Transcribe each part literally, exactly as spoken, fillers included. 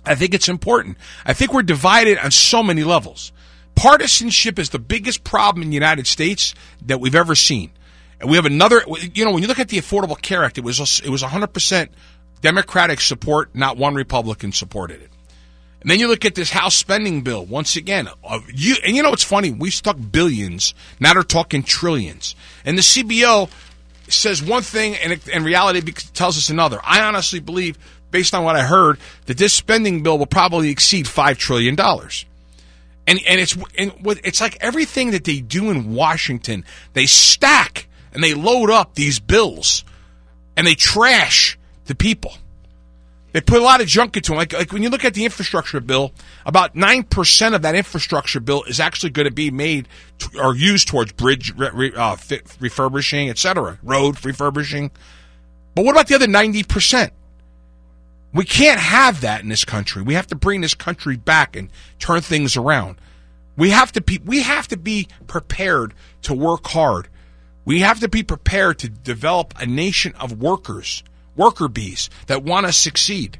I think it's important. I think we're divided on so many levels. Partisanship is the biggest problem in the United States that we've ever seen. And we have another, you know, when you look at the Affordable Care Act, it was it was one hundred percent Democratic support, not one Republican supported it. And then you look at this House spending bill, once again, uh, you, and you know what's funny? We stuck billions, now they're talking trillions. And the C B O says one thing and it, in reality tells us another. I honestly believe, based on what I heard, that this spending bill will probably exceed five trillion dollars. And and it's and it's like everything that they do in Washington, they stack and they load up these bills and they trash the people. They put a lot of junk into them. Like, like when you look at the infrastructure bill, about nine percent of that infrastructure bill is actually going to be made to, or used towards bridge re, uh, refurbishing, et cetera, road refurbishing. But what about the other ninety percent? We can't have that in this country. We have to bring this country back and turn things around. We have to be, we have to be prepared to work hard. We have to be prepared to develop a nation of workers, worker bees that want to succeed.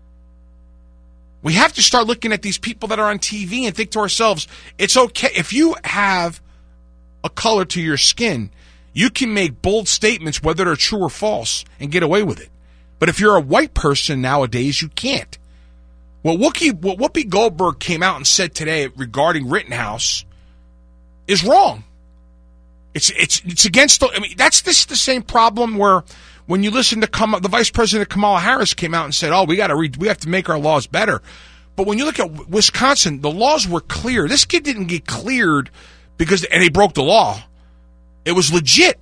We have to start looking at these people that are on T V and think to ourselves, it's okay. If you have a color to your skin, you can make bold statements, whether they're true or false, and get away with it. But if you're a white person nowadays, you can't. What Whoopi, what Whoopi Goldberg came out and said today regarding Rittenhouse is wrong. It's it's it's against the. I mean, that's this the same problem where when you listen to Kam, the Vice President Kamala Harris came out and said, "Oh, we got to read, we have to make our laws better." But when you look at Wisconsin, the laws were clear. This kid didn't get cleared because and he broke the law. It was legit.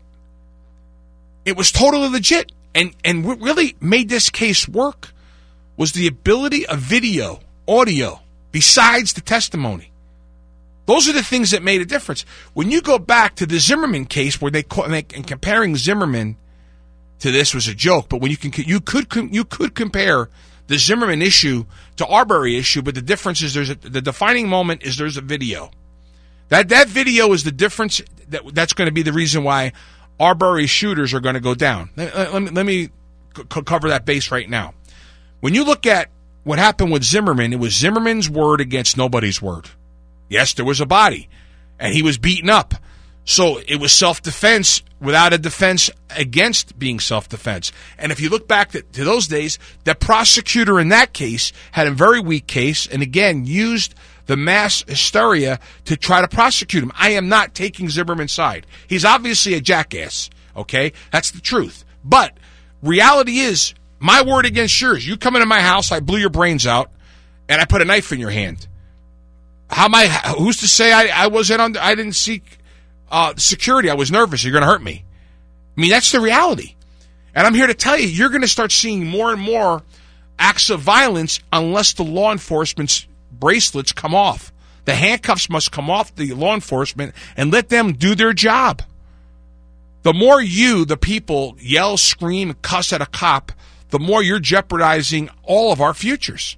It was totally legit. And and what really made this case work was the ability of video, audio, besides the testimony. Those are the things that made a difference. When you go back to the Zimmerman case, where they and comparing Zimmerman to this was a joke, but when you can you could you could compare the Zimmerman issue to Arbery issue, but the difference is there's a, the defining moment is there's a video. That that video is the difference. That that's going to be the reason why Arbery shooters are going to go down. Let, let me, let me c- cover that base right now. When you look at what happened with Zimmerman, it was Zimmerman's word against nobody's word. Yes, there was a body, and he was beaten up. So it was self-defense without a defense against being self-defense. And if you look back to, to those days, the prosecutor in that case had a very weak case, and again, used the mass hysteria to try to prosecute him. I am not taking Zimmerman's side. He's obviously a jackass, okay? That's the truth. But reality is, my word against yours. You come into my house, I blew your brains out, and I put a knife in your hand. How am I, who's to say I, I wasn't on, I didn't seek uh, security. I was nervous. You're going to hurt me. I mean, that's the reality. And I'm here to tell you, you're going to start seeing more and more acts of violence unless the law enforcement's bracelets come off. The handcuffs must come off the law enforcement and let them do their job. The more you, the people, yell, scream, cuss at a cop, the more you're jeopardizing all of our futures.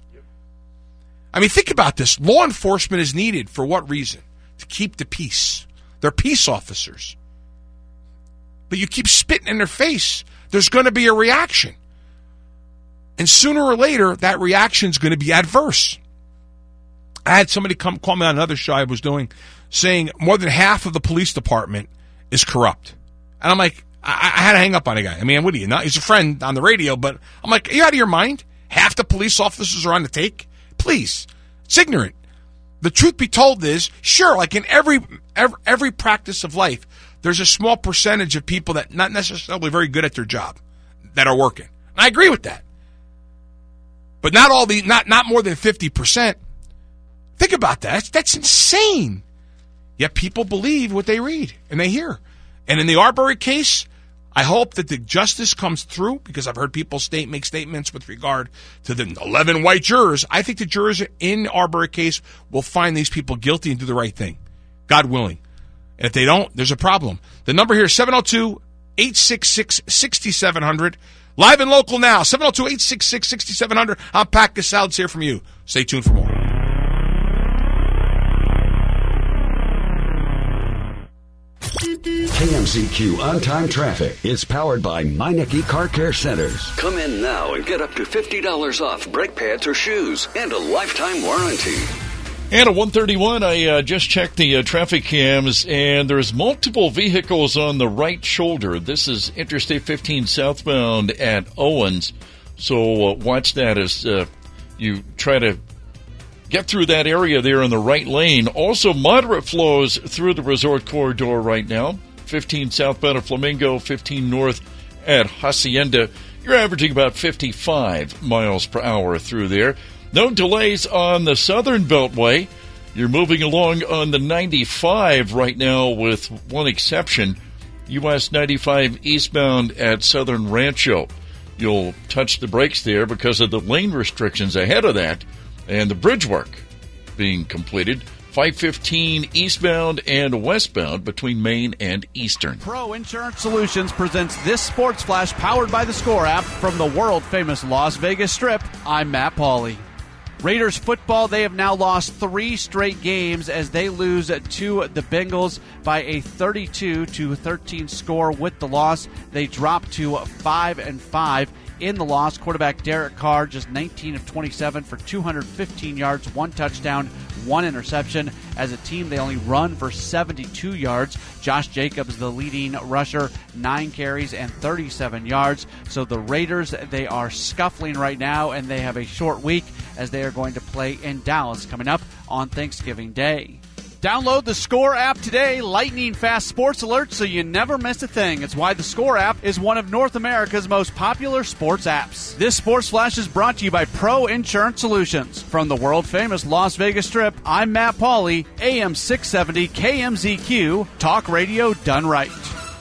I mean, think about this. Law enforcement is needed for what reason? To keep the peace. They're peace officers. But you keep spitting in their face, there's going to be a reaction. And sooner or later, that reaction is going to be adverse. I had somebody come call me on another show I was doing saying more than half of the police department is corrupt. And I'm like, I, I had to hang up on a guy. I mean, what are you, not? He's a friend on the radio, but I'm like, are you out of your mind? Half the police officers are on the take? Please. It's ignorant. The truth be told is, sure, like in every, every every practice of life, there's a small percentage of people that not necessarily very good at their job that are working. And I agree with that. But not all the not not more than fifty percent. Think about that. That's, that's insane. Yet people believe what they read and they hear. And in the Arbery case, I hope that the justice comes through, because I've heard people state make statements with regard to the eleven white jurors. I think the jurors in the Arbery case will find these people guilty and do the right thing, God willing. And if they don't, there's a problem. The number here is seven oh two, eight six six, six seven zero zero. Live and local now, seven oh two, eight six six, six seven zero zero. I'm Pat Gasal. Let's hear from you. Stay tuned for more. K M Z Q on-time traffic is powered by Meineke Car Care Centers. Come in now and get up to fifty dollars off brake pads or shoes and a lifetime warranty. And at one thirty-one, I uh, just checked the uh, traffic cams, and there's multiple vehicles on the right shoulder. This is Interstate fifteen southbound at Owens. So uh, watch that as uh, you try to get through that area there in the right lane. Also, moderate flows through the resort corridor right now. fifteen southbound at Flamingo, fifteen north at Hacienda. You're averaging about fifty-five miles per hour through there. No delays on the southern beltway. You're moving along on the ninety-five right now with one exception. U S ninety-five eastbound at Southern Rancho. You'll touch the brakes there because of the lane restrictions ahead of that and the bridge work being completed. five fifteen eastbound and westbound between Main and Eastern. Pro Insurance Solutions presents this Sports Flash powered by the Score app from the world-famous Las Vegas Strip. I'm Matt Pauley. Raiders football, they have now lost three straight games as they lose to the Bengals by a thirty-two to thirteen score. With the loss, they drop to five and five. In the loss, quarterback Derek Carr just nineteen of twenty-seven for two hundred fifteen yards, one touchdown, one interception. As a team, they only run for seventy-two yards. Josh Jacobs, the leading rusher, nine carries and thirty-seven yards. So the Raiders, they are scuffling right now, and they have a short week as they are going to play in Dallas coming up on Thanksgiving Day. Download the Score app today. Lightning fast sports alerts so you never miss a thing. It's why the Score app is one of North America's most popular sports apps. This Sports Flash is brought to you by Pro Insurance Solutions. From the world-famous Las Vegas Strip, I'm Matt Pauley, A M six seventy K M Z Q, Talk Radio done right.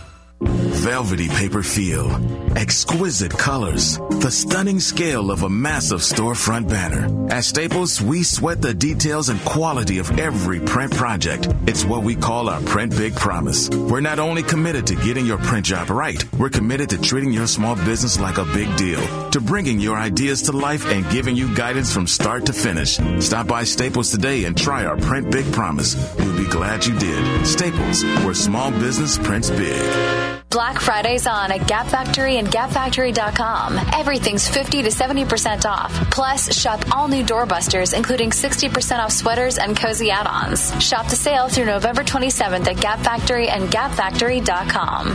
Velvety paper feel, exquisite colors, the stunning scale of a massive storefront banner. At Staples, we sweat the details and quality of every print project. It's what we call our Print Big Promise. We're not only committed to getting your print job right, we're committed to treating your small business like a big deal, to bringing your ideas to life and giving you guidance from start to finish. Stop by Staples today and try our Print Big Promise. You'll be glad you did. Staples, where small business prints big. Black Friday's on at Gap Factory and Gap Factory dot com. Everything's fifty to seventy percent off. Plus, shop all new doorbusters, including sixty percent off sweaters and cozy add-ons. Shop the sale through November twenty-seventh at Gap Factory and Gap Factory dot com.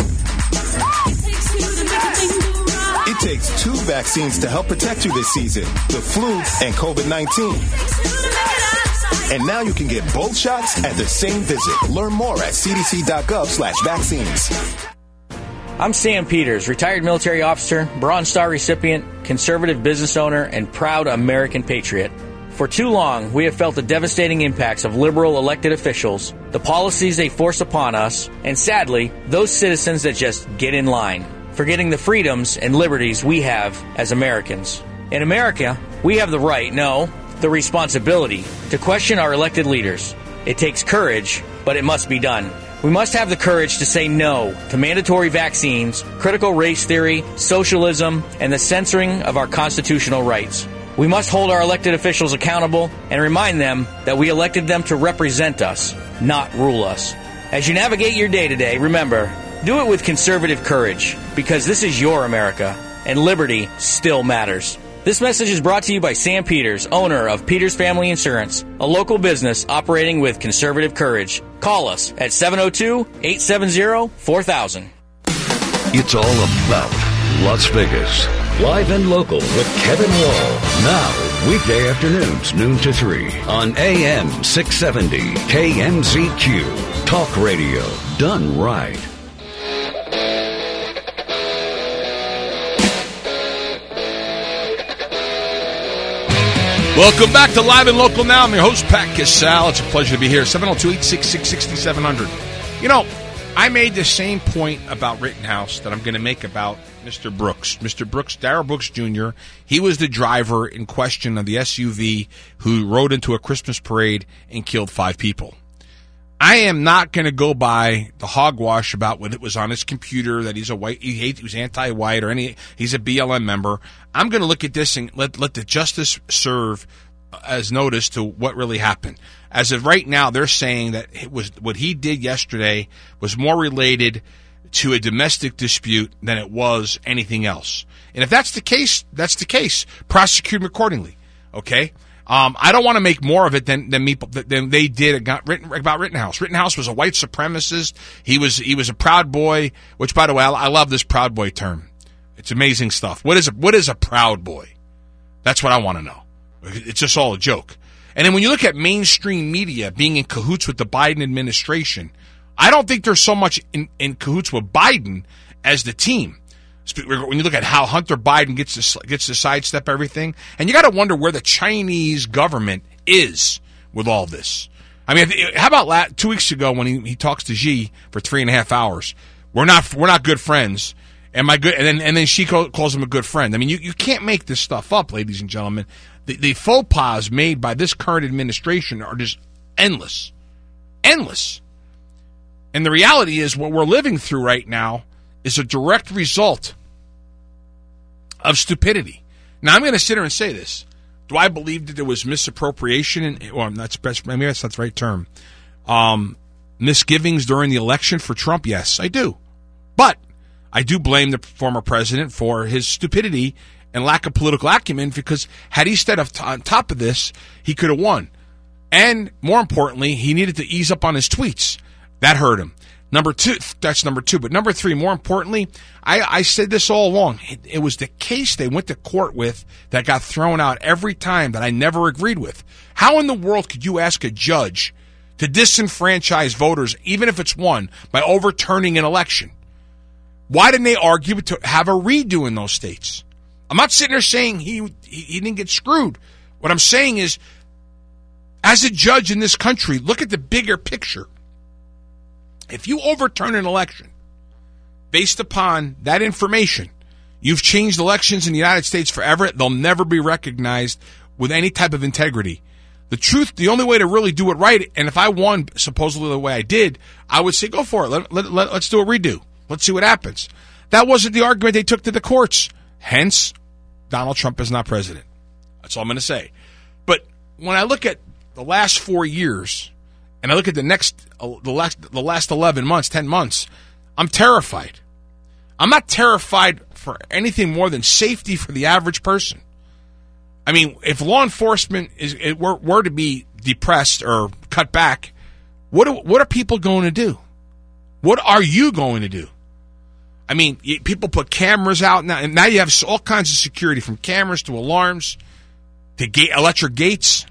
It takes two vaccines to help protect you this season, the flu and COVID nineteen. And now you can get both shots at the same visit. Learn more at c d c dot gov slash vaccines. I'm Sam Peters, retired military officer, Bronze Star recipient, conservative business owner, and proud American patriot. For too long, we have felt the devastating impacts of liberal elected officials, the policies they force upon us, and sadly, those citizens that just get in line, forgetting the freedoms and liberties we have as Americans. In America, we have the right, no, the responsibility to question our elected leaders. It takes courage, but it must be done. We must have the courage to say no to mandatory vaccines, critical race theory, socialism, and the censoring of our constitutional rights. We must hold our elected officials accountable and remind them that we elected them to represent us, not rule us. As you navigate your day today, remember, do it with conservative courage, because this is your America, and liberty still matters. This message is brought to you by Sam Peters, owner of Peters Family Insurance, a local business operating with conservative courage. Call us at seven oh two, eight seven zero, four thousand. It's all about Las Vegas. Live and local with Kevin Wall. Now, weekday afternoons, noon to three on A M six seventy K M Z Q. Talk radio done right. Welcome back to Live and Local Now. I'm your host, Pat Casale. It's a pleasure to be here. seven oh two, eight six six, six seven zero zero. You know, I made the same point about Rittenhouse that I'm going to make about Mister Brooks. Mister Brooks, Darrell Brooks Junior, he was the driver in question of the S U V who rode into a Christmas parade and killed five people. I am not going to go by the hogwash about what it was on his computer, that he's a white, he hates, he was anti-white or any, he's a B L M member. I'm going to look at this and let, let the justice serve as notice to what really happened. As of right now, they're saying that it was what he did yesterday was more related to a domestic dispute than it was anything else. And if that's the case, that's the case. Prosecute him accordingly. Okay. Um, I don't want to make more of it than than, me, than they did about Rittenhouse. Rittenhouse was a white supremacist. He was he was a Proud Boy. Which, by the way, I, I love this Proud Boy term. It's amazing stuff. What is a, what is a Proud Boy? That's what I want to know. It's just all a joke. And then when you look at mainstream media being in cahoots with the Biden administration, I don't think there's so much in, in cahoots with Biden as the team. When you look at how Hunter Biden gets to, gets to sidestep everything, and you got to wonder where the Chinese government is with all this. I mean, how about last, two weeks ago when he, he talks to Xi for three and a half hours? We're not we're not good friends. Am I good? And then and then Xi calls him a good friend. I mean, you, you can't make this stuff up, ladies and gentlemen. The, the faux pas made by this current administration are just endless, endless. And the reality is what we're living through right now is a direct result of stupidity. Now, I'm going to sit here and say this. Do I believe that there was misappropriation? And, well, that's best, maybe that's not the right term. Um, misgivings during the election for Trump? Yes, I do. But I do blame the former president for his stupidity and lack of political acumen, because had he stayed on top of this, he could have won. And more importantly, he needed to ease up on his tweets. That hurt him. Number two, that's number two. But number three, more importantly, I, I said this all along. It, it was the case they went to court with that got thrown out every time that I never agreed with. How in the world could you ask a judge to disenfranchise voters, even if it's one, by overturning an election? Why didn't they argue to have a redo in those states? I'm not sitting there saying he, he he didn't get screwed. What I'm saying is, as a judge in this country, look at the bigger picture. If you overturn an election based upon that information, you've changed elections in the United States forever. They'll never be recognized with any type of integrity. The truth, the only way to really do it right, and if I won supposedly the way I did, I would say, go for it. Let, let, let, let's do a redo. Let's see what happens. That wasn't the argument they took to the courts. Hence, Donald Trump is not president. That's all I'm going to say. But when I look at the last four years, and I look at the next, uh, the last, the last eleven months, ten months, I'm terrified. I'm not terrified for anything more than safety for the average person. I mean, if law enforcement is it were, were to be depressed or cut back, what are, what are people going to do? What are you going to do? I mean, people put cameras out now, and now you have all kinds of security, from cameras to alarms to gate, electric gates.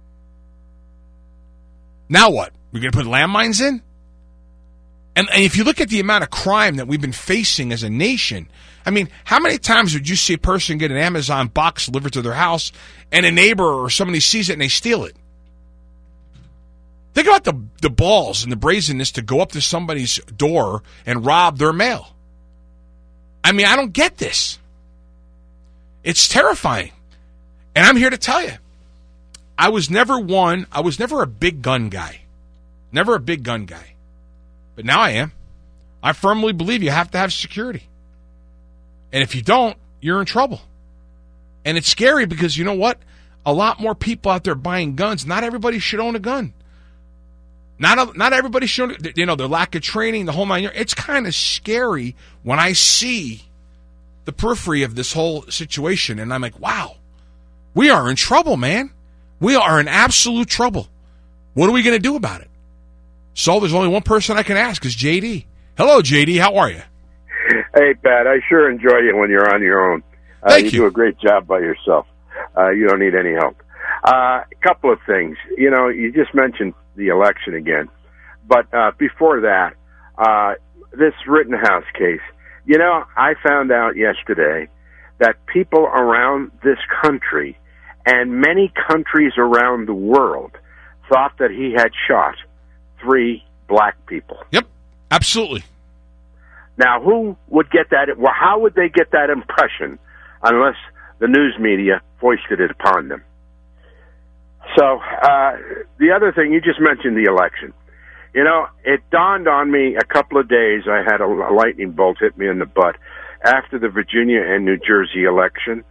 Now what? We're going to put landmines in? And, and if you look at the amount of crime that we've been facing as a nation, I mean, how many times would you see a person get an Amazon box delivered to their house, and a neighbor or somebody sees it and they steal it? Think about the the balls and the brazenness to go up to somebody's door and rob their mail. I mean, I don't get this. It's terrifying. And I'm here to tell you, I was never one, I was never a big gun guy. Never a big gun guy. But now I am. I firmly believe you have to have security. And if you don't, you're in trouble. And it's scary because, you know what? A lot more people out there buying guns. Not everybody should own a gun. Not not everybody should, you know, their lack of training, the whole nine yards. It's kind of scary when I see the periphery of this whole situation, and I'm like, wow, we are in trouble, man. We are in absolute trouble. What are we going to do about it? So there's only one person I can ask, is J D. Hello, J D. How are you? Hey, Pat. I sure enjoy you when you're on your own. Uh, Thank you. you. do a great job by yourself. Uh, you don't need any help. Uh, a couple of things. You know, you just mentioned the election again. But uh, before that, uh, this Rittenhouse case, you know, I found out yesterday that people around this country and many countries around the world thought that he had shot three black people. Yep, absolutely. Now, who would get that? Well, how would they get that impression unless the news media foisted it upon them? So, uh, the other thing, you just mentioned the election. You know, it dawned on me a couple of days, I had a, a lightning bolt hit me in the butt after the Virginia and New Jersey election.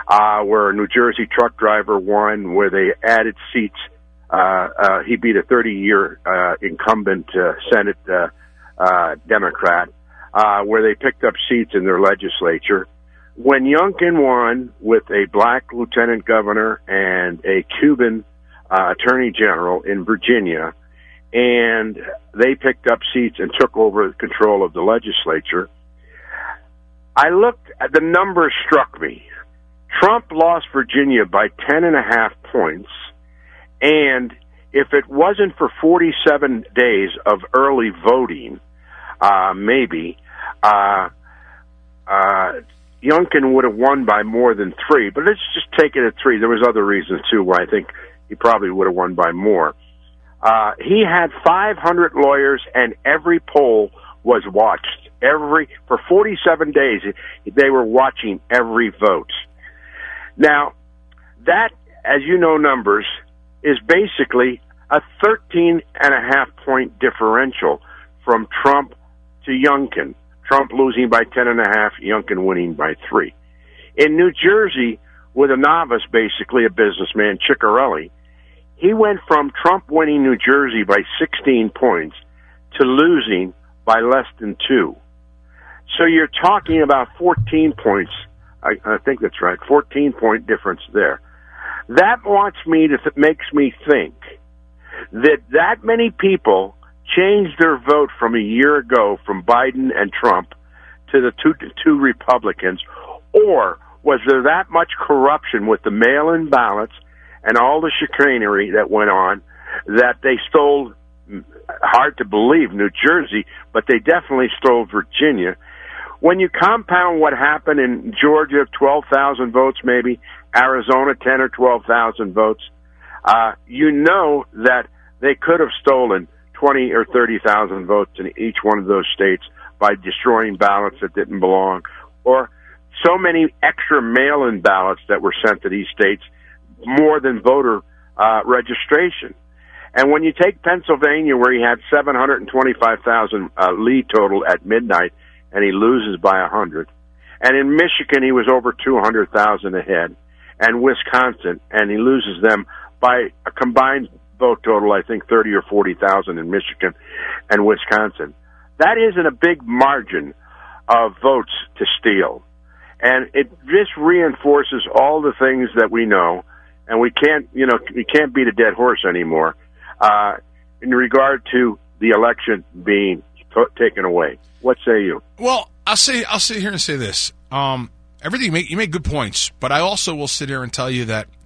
uh, where a New Jersey truck driver won, where they added seats. Uh, uh, he beat a thirty-year uh, incumbent uh, Senate uh, uh, Democrat, uh, where they picked up seats in their legislature. When Youngkin won with a black lieutenant governor and a Cuban uh, attorney general in Virginia, and they picked up seats and took over control of the legislature, I looked at the numbers struck me. Trump lost Virginia by ten and a half points, and if it wasn't for forty-seven days of early voting, uh, maybe, uh, uh, Youngkin would have won by more than three. But let's just take it at three. There was other reasons, too, why I think he probably would have won by more. Uh, he had five hundred lawyers, and every poll was watched. Every for forty-seven days, they were watching every vote. Now, that, as you know, numbers, is basically a thirteen and a half point differential from Trump to Youngkin. Trump losing by ten and a half, Youngkin winning by three. In New Jersey, with a novice, basically a businessman, Ciccarelli, he went from Trump winning New Jersey by sixteen points to losing by less than two. So you're talking about fourteen points. I, I think that's right, fourteen point difference there. That wants me to th- makes me think that that many people changed their vote from a year ago from Biden and Trump to the two two Republicans, or was there that much corruption with the mail-in ballots and all the chicanery that went on that they stole? Hard to believe New Jersey, but they definitely stole Virginia. When you compound what happened in Georgia, twelve thousand votes maybe, Arizona, ten or twelve thousand votes, uh, you know that they could have stolen twenty or thirty thousand votes in each one of those states by destroying ballots that didn't belong, or so many extra mail-in ballots that were sent to these states, more than voter uh, registration. And when you take Pennsylvania, where he had seven hundred twenty-five thousand uh, lead total at midnight, and he loses by one hundred, and in Michigan he was over two hundred thousand ahead, and Wisconsin, and he loses them by a combined vote total, I think thirty or forty thousand in Michigan and Wisconsin. That isn't a big margin of votes to steal. And it just reinforces all the things that we know, and we can't, you know, we can't beat a dead horse anymore, uh, in regard to the election being t- taken away. What say you? Well, I'll say, I'll sit here and say this. Um, everything you make, you make good points, but I also will sit here and tell you that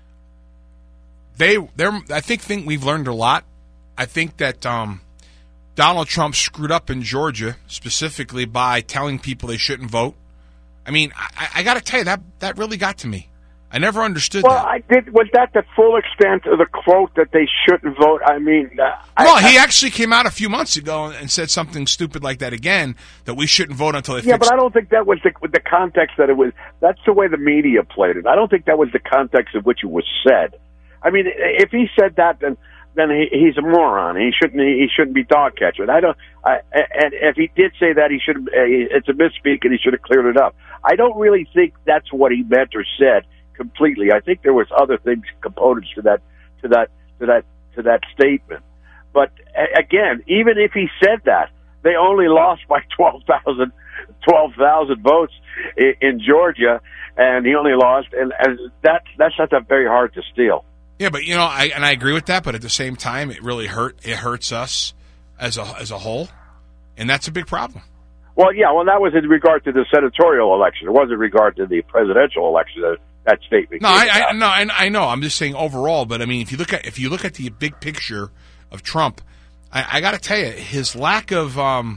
They, they're. I think, think we've learned a lot. I think that um, Donald Trump screwed up in Georgia specifically by telling people they shouldn't vote. I mean, I, I got to tell you, that that really got to me. I never understood well, that. Well, I did. Was that the full extent of the quote that they shouldn't vote? I mean, uh, well, I, he I, actually came out a few months ago and said something stupid like that again, that we shouldn't vote until they yeah, fix. but I don't think that was the, the context that it was. That's the way the media played it. I don't think that was the context of which it was said. I mean, if he said that, then then he, he's a moron. He shouldn't he shouldn't be dog catching. I don't. I, and if he did say that, he should. It's a misspeak, and he should have cleared it up. I don't really think that's what he meant or said completely. I think there was other things, components to that, to that, to that, to that statement. But again, even if he said that, they only lost by twelve thousand, twelve thousand votes in, in Georgia, and he only lost, and, and that's that's not that very hard to steal. Yeah, but you know, I and I agree with that. But at the same time, it really hurt. It hurts us as a as a whole, and that's a big problem. Well, yeah, well, that was in regard to the senatorial election. It wasn't in regard to the presidential election. That, that statement. No, I, I no, I, I know. I'm just saying overall. But I mean, if you look at if you look at the big picture of Trump, I, I got to tell you, his lack of um,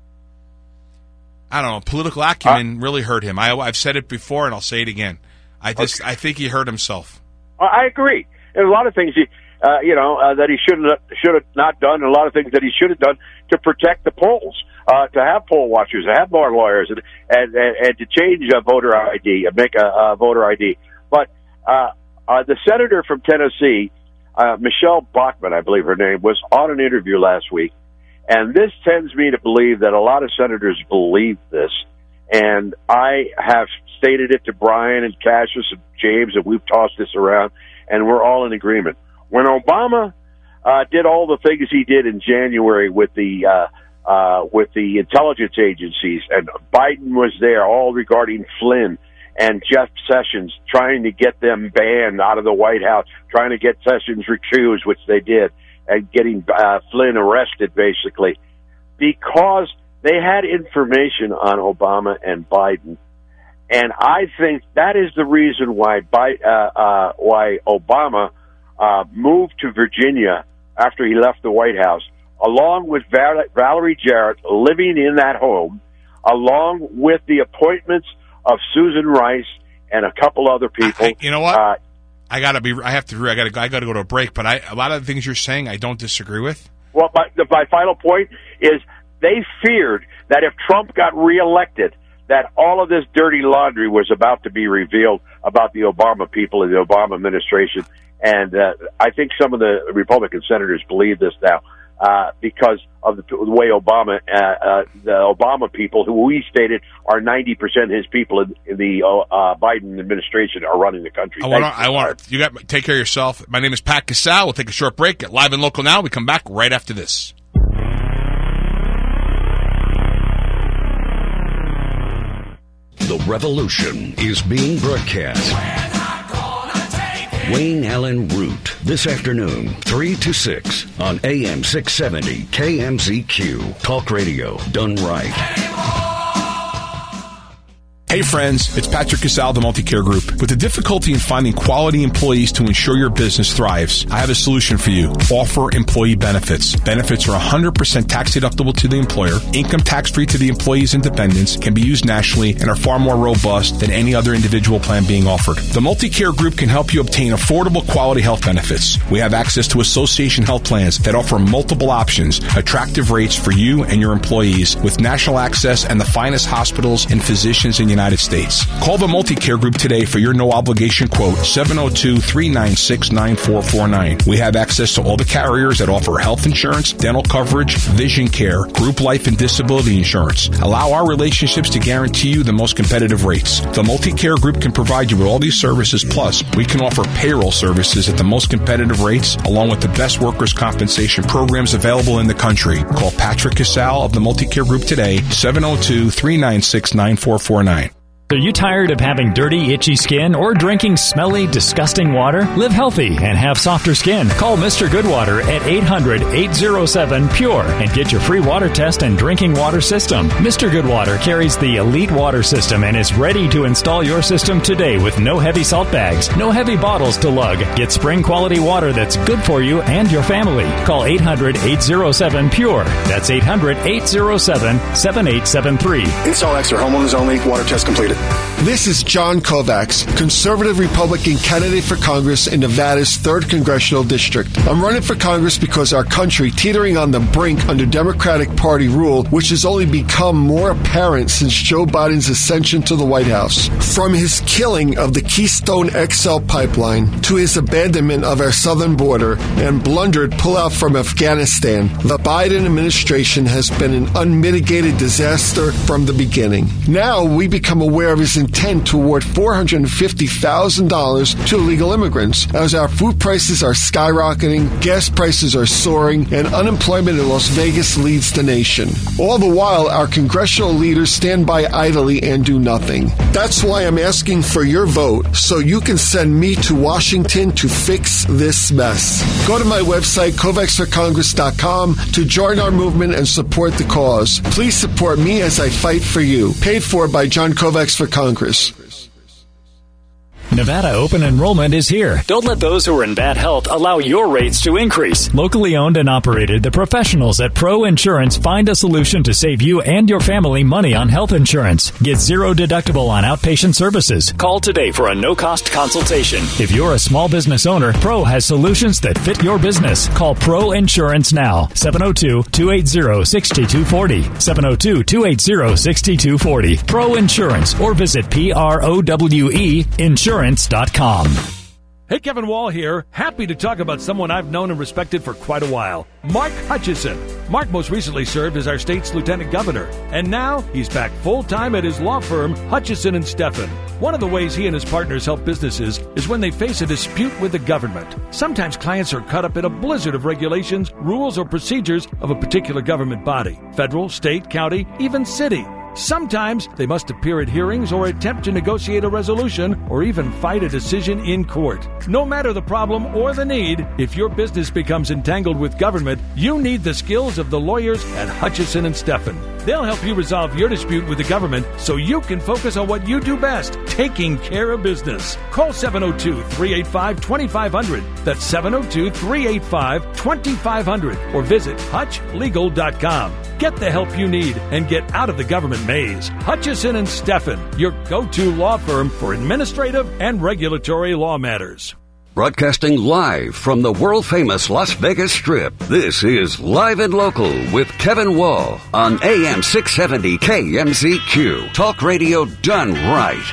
I don't know, political acumen uh, really hurt him. I, I've said it before, and I'll say it again. I just okay. I think he hurt himself. I agree. There's a lot of things he, uh, you know, uh, that he should have should have not done, and a lot of things that he should have done to protect the polls, uh, to have poll watchers, to have more lawyers, and and, and, and to change a voter I D, and make a, a voter I D. But uh, uh, the senator from Tennessee, uh, Michelle Bachmann, I believe her name, was on an interview last week, and this tends me to believe that a lot of senators believe this, And I have stated it to Brian and Cassius and James, and we've tossed this around, and we're all in agreement. When Obama uh, did all the things he did in January with the uh, uh, with the intelligence agencies, and Biden was there, all regarding Flynn and Jeff Sessions, trying to get them banned out of the White House, trying to get Sessions recused, which they did, and getting uh, Flynn arrested, basically, because they had information on Obama and Biden. And I think that is the reason why Biden, uh, uh, why Obama uh, moved to Virginia after he left the White House, along with Val- Valerie Jarrett living in that home, along with the appointments of Susan Rice and a couple other people. I, you know what? Uh, I gotta be. I have to. I gotta. I gotta go to a break. But I, a lot of the things you're saying, I don't disagree with. Well, my, the, my final point is they feared that if Trump got reelected, that all of this dirty laundry was about to be revealed about the Obama people and the Obama administration. And uh, I think some of the Republican senators believe this now. Uh, because of the, the way Obama, uh, uh, the Obama people, who we stated are ninety percent his people in, in the uh, Biden administration, are running the country. I want. I want. You got. Take care of yourself. My name is Pat Casale. We'll take a short break. Get Live and Local now. We come back right after this. The revolution is being broadcast. Wayne Allen Root, this afternoon, three to six on A M six seventy K M Z Q. Talk radio done right. Hey friends, it's Patrick Casale, the Multicare Group. With the difficulty in finding quality employees to ensure your business thrives, I have a solution for you. Offer employee benefits. Benefits are one hundred percent tax deductible to the employer, income tax free to the employee's and dependents, can be used nationally, and are far more robust than any other individual plan being offered. The Multicare Group can help you obtain affordable quality health benefits. We have access to association health plans that offer multiple options, attractive rates for you and your employees, with national access and the finest hospitals and physicians in the United States. Call the Multicare Group today for your no-obligation quote, seven oh two, three nine six, nine four four nine. We have access to all the carriers that offer health insurance, dental coverage, vision care, group life and disability insurance. Allow our relationships to guarantee you the most competitive rates. The Multicare Group can provide you with all these services, plus we can offer payroll services at the most competitive rates, along with the best workers' compensation programs available in the country. Call Patrick Casale of the Multicare Group today, seven oh two, three nine six, nine four four nine. Are you tired of having dirty, itchy skin or drinking smelly, disgusting water? Live healthy and have softer skin. Call Mister Goodwater at eight hundred, eight oh seven, P U R E and get your free water test and drinking water system. Mister Goodwater carries the Elite Water System and is ready to install your system today with no heavy salt bags, no heavy bottles to lug. Get spring quality water that's good for you and your family. Call eight hundred, eight oh seven, P U R E. That's eight hundred, eight oh seven, seven eight seven three. Install X or homeowners only. Water test completed. This is John Kovacs, conservative Republican candidate for Congress in Nevada's third Congressional District. I'm running for Congress because our country, teetering on the brink under Democratic Party rule, which has only become more apparent since Joe Biden's ascension to the White House. From his killing of the Keystone X L pipeline to his abandonment of our southern border and blundered pullout from Afghanistan, the Biden administration has been an unmitigated disaster from the beginning. Now we become aware of his intent to award four hundred fifty thousand dollars to illegal immigrants as our food prices are skyrocketing, gas prices are soaring, and unemployment in Las Vegas leads the nation. All the while, our congressional leaders stand by idly and do nothing. That's why I'm asking for your vote so you can send me to Washington to fix this mess. Go to my website, kovacs for congress dot com, to join our movement and support the cause. Please support me as I fight for you. Paid for by John Kovacs for Congress. Nevada open enrollment is here. Don't let those who are in bad health allow your rates to increase. Locally owned and operated, the professionals at Pro Insurance find a solution to save you and your family money on health insurance. Get zero deductible on outpatient services. Call today for a no-cost consultation. If you're a small business owner, Pro has solutions that fit your business. Call Pro Insurance now. seven oh two, two eight zero, six two four zero. seven oh two, two eight zero, six two four zero. Pro Insurance or visit P R O W E Insurance. Dot com. Hey, Kevin Wall here. Happy to talk about someone I've known and respected for quite a while. Mark Hutchison. Mark most recently served as our state's lieutenant governor, and now he's back full-time at his law firm, Hutchison and Steffen. One of the ways he and his partners help businesses is when they face a dispute with the government. Sometimes clients are caught up in a blizzard of regulations, rules, or procedures of a particular government body, federal, state, county, even city. Sometimes they must appear at hearings or attempt to negotiate a resolution or even fight a decision in court. No matter the problem or the need, if your business becomes entangled with government, you need the skills of the lawyers at Hutchison and Steffen. They'll help you resolve your dispute with the government so you can focus on what you do best, taking care of business. Call seven oh two, three eight five, two five zero zero. That's seven oh two, three eight five, two five zero zero. Or visit hutch legal dot com. Get the help you need and get out of the government maze. Hutchison and Steffen, your go-to law firm for administrative and regulatory law matters. Broadcasting live from the world-famous Las Vegas Strip, this is Live and Local with Kevin Wall on A M six seventy K M Z Q. Talk radio done right.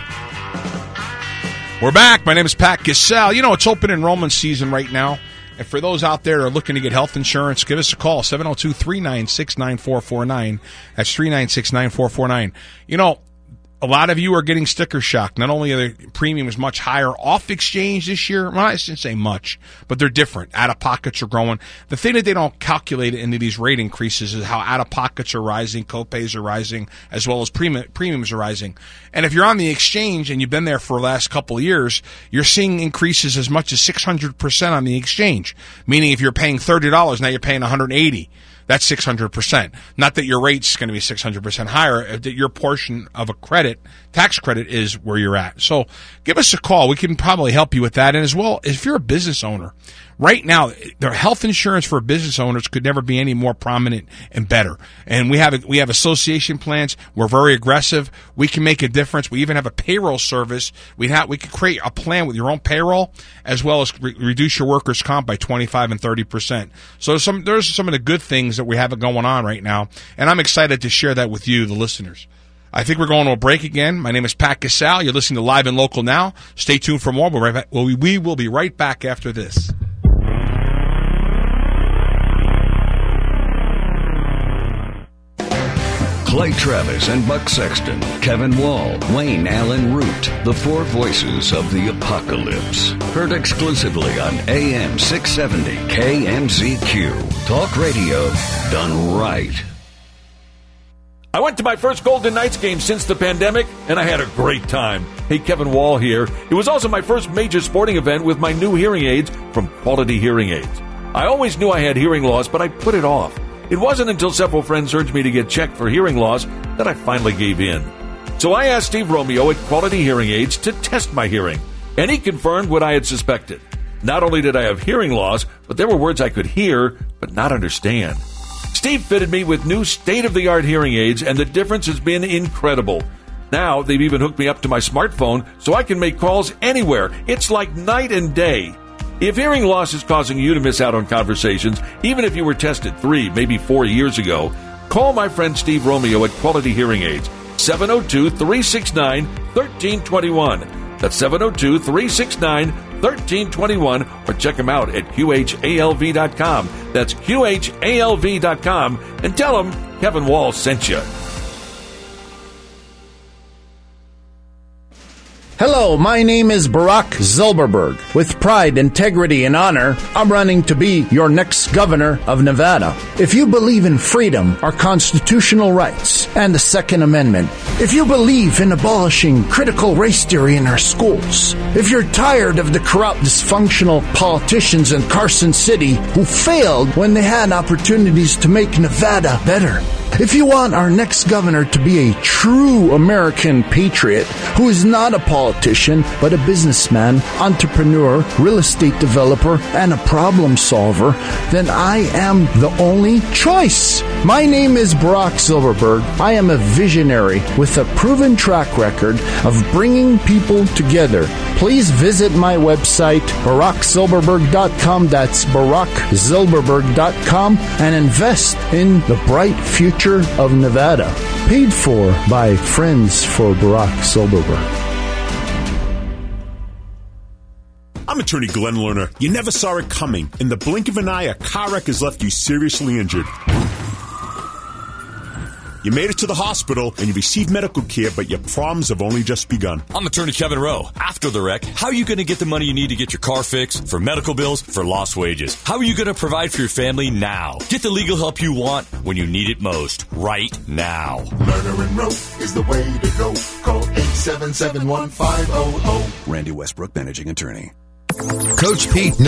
We're back. My name is Pat Cassell. You know, it's open enrollment season right now. And for those out there who are looking to get health insurance, give us a call, seven oh two, three nine six, nine four four nine. That's three nine six, nine four four nine. You know, a lot of you are getting sticker shock. Not only are the premiums much higher off exchange this year, well, I shouldn't say much, but they're different. Out-of-pockets are growing. The thing that they don't calculate into these rate increases is how out-of-pockets are rising, co-pays are rising, as well as premium, premiums are rising. And if you're on the exchange and you've been there for the last couple of years, you're seeing increases as much as six hundred percent on the exchange. Meaning if you're paying thirty dollars, now you're paying one hundred eighty dollars. That's six hundred percent. Not that your rate's going to be six hundred percent higher, that your portion of a credit, tax credit, is where you're at. So give us a call. We can probably help you with that. And as well, if you're a business owner, right now, their health insurance for business owners could never be any more prominent and better. And we have we have association plans. We're very aggressive. We can make a difference. We even have a payroll service. We have we can create a plan with your own payroll, as well as re- reduce your workers' comp by twenty-five and thirty percent. So some there's some of the good things that we have going on right now, and I'm excited to share that with you, the listeners. I think we're going to a break again. My name is Pat Cassell. You're listening to Live and Local now. Stay tuned for more. We'll, right back. Well, we, we will be right back after this. Clay Travis and Buck Sexton, Kevin Wall, Wayne Allen Root, the four voices of the apocalypse. Heard exclusively on A M six seventy K M Z Q. Talk radio done right. I went to my first Golden Knights game since the pandemic, and I had a great time. Hey, Kevin Wall here. It was also my first major sporting event with my new hearing aids from Quality Hearing Aids. I always knew I had hearing loss, but I put it off. It wasn't until several friends urged me to get checked for hearing loss that I finally gave in. So I asked Steve Romeo at Quality Hearing Aids to test my hearing, and he confirmed what I had suspected. Not only did I have hearing loss, but there were words I could hear but not understand. Steve fitted me with new state-of-the-art hearing aids, and the difference has been incredible. Now they've even hooked me up to my smartphone so I can make calls anywhere. It's like night and day. If hearing loss is causing you to miss out on conversations, even if you were tested three, maybe four years ago, call my friend Steve Romeo at Quality Hearing Aids, seven oh two, three six nine, one three two one. That's seven oh two, three six nine, one three two one, or check them out at Q H A L V dot com. That's Q H A L V dot com, and tell them Kevin Wall sent you. Hello, my name is Barack Zilberberg. With pride, integrity, and honor, I'm running to be your next governor of Nevada. If you believe in freedom, our constitutional rights, and the Second Amendment, if you believe in abolishing critical race theory in our schools, if you're tired of the corrupt, dysfunctional politicians in Carson City who failed when they had opportunities to make Nevada better, if you want our next governor to be a true American patriot who is not a politician but a businessman, entrepreneur, real estate developer, and a problem solver, then I am the only choice. My name is Barack Zilberberg. I am a visionary with a proven track record of bringing people together. Please visit my website, barack zilberberg dot com. That's barack zilberberg dot com, and invest in the bright future of Nevada. Paid for by Friends for Barack Zilberberg. I'm I'm attorney Glenn Lerner. You never saw it coming. In the blink of an eye, a car wreck has left you seriously injured. You made it to the hospital and you received medical care, but your problems have only just begun. I'm attorney Kevin Rowe. After the wreck, how are you going to get the money you need to get your car fixed, for medical bills, for lost wages? How are you going to provide for your family now? Get the legal help you want when you need it most, right now. Lerner and Rowe is the way to go. Call eight seven seven, one five zero zero. Randy Westbrook, managing attorney. Coach Pete